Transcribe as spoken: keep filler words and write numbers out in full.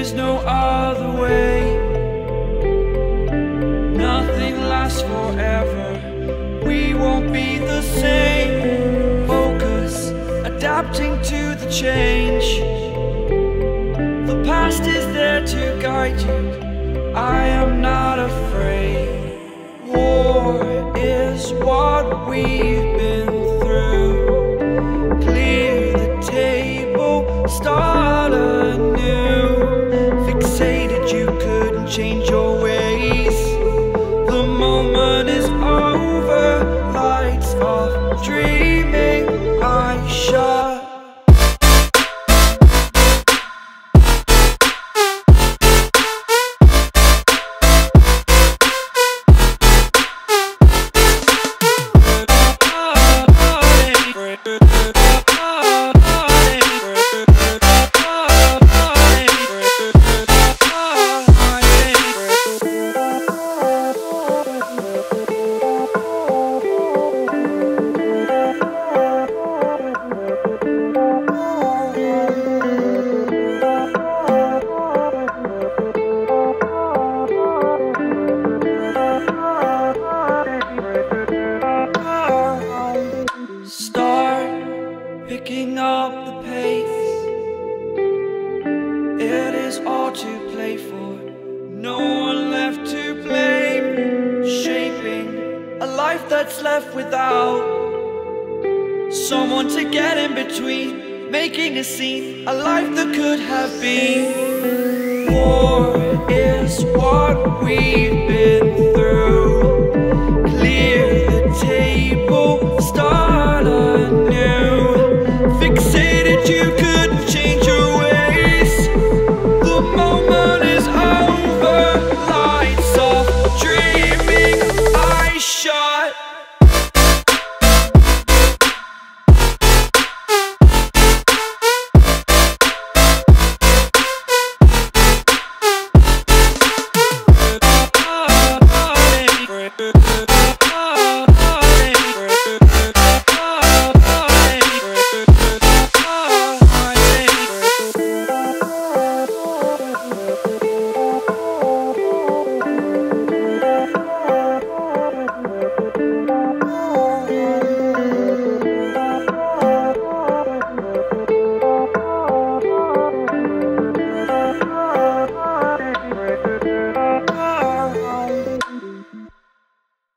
is no other way. Nothing lasts forever. We won't be the same. Focus, adapting to the change. The past is there to guide you. I am not afraid. War is what we've been through. Clear the table, start anew. Fixated, you couldn't change your ways. The moment is over, lights off, dreaming, eyes shut. Picking up the pace, it is all to play for. No one left to blame. Shaping a life that's left without someone to get in between. Making a scene, a life that could have been. War is what we've been through.